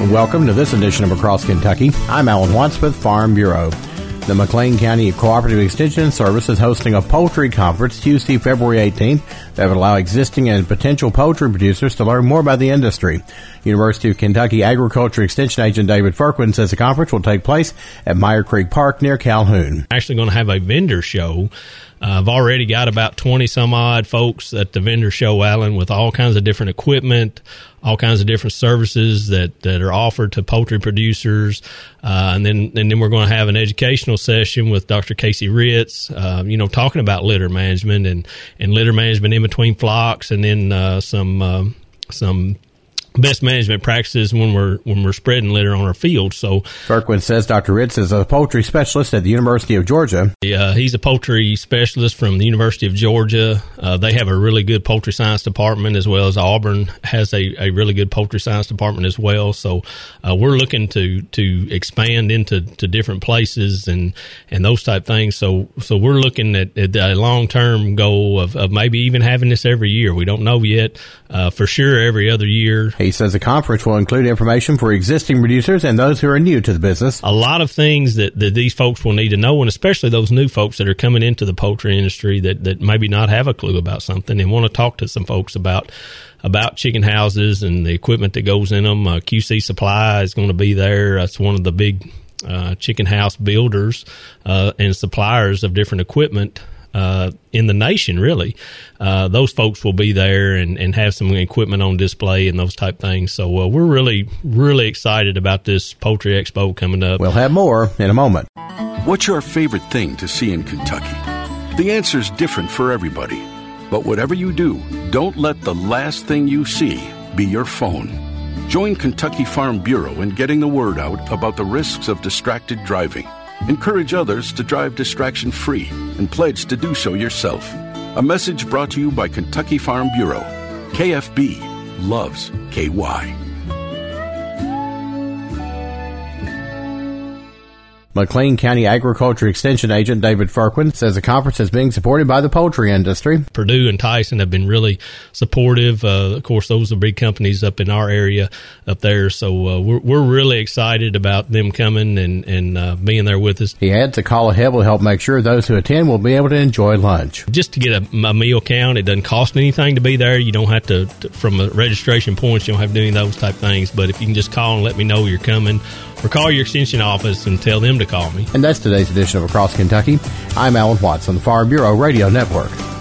Welcome to this edition of Across Kentucky. I'm Alan Watts with Farm Bureau. The McLean County Cooperative Extension Service is hosting a poultry conference Tuesday, February 18th that would allow existing and potential poultry producers to learn more about the industry. University of Kentucky Agriculture Extension Agent David Firkman says the conference will take place at Meyer Creek Park near Calhoun. Actually going to have a vendor show. I've already got about 20-some-odd folks at the vendor show, Alan, with all kinds of different equipment, all kinds of different services that are offered to poultry producers. And then we're going to have an educational session with Dr. Casey Ritz, talking about litter management and litter management in between flocks, and then some best management practices when we're spreading litter on our fields. So Firkman says Dr. Ritz is a poultry specialist at the University of Georgia. He's a poultry specialist from the University of Georgia. They have a really good poultry science department, as well as Auburn has a really good poultry science department as well. So we're looking to expand into different places and those type things. So we're looking at a long-term goal of maybe even having this every year. We don't know yet. For sure every other year. He says the conference will include information for existing producers and those who are new to the business. A lot of things that these folks will need to know, and especially those new folks that are coming into the poultry industry that maybe not have a clue about something and want to talk to some folks about chicken houses and the equipment that goes in them. QC Supply is going to be there. That's one of the big chicken house builders and suppliers of different equipment in the nation, really. Those folks will be there and have some equipment on display and those type things. So we're really, really excited about this Poultry Expo coming up. We'll have more in a moment. What's your favorite thing to see in Kentucky? The answer's different for everybody. But whatever you do, don't let the last thing you see be your phone. Join Kentucky Farm Bureau in getting the word out about the risks of distracted driving. Encourage others to drive distraction-free and pledge to do so yourself. A message brought to you by Kentucky Farm Bureau. KFB loves KY. McLean County Agriculture Extension Agent David Firkman says the conference is being supported by the poultry industry. Purdue and Tyson have been really supportive. Of course, those are big companies up in our area up there. So we're really excited about them coming and being there with us. He adds a call ahead will help make sure those who attend will be able to enjoy lunch. Just to get a meal count, it doesn't cost anything to be there. You don't have to from a registration points, you don't have to do any of those type things. But if you can just call and let me know you're coming, or call your extension office and tell them to call me. And that's today's edition of Across Kentucky. I'm Alan Watts on the Farm Bureau Radio Network.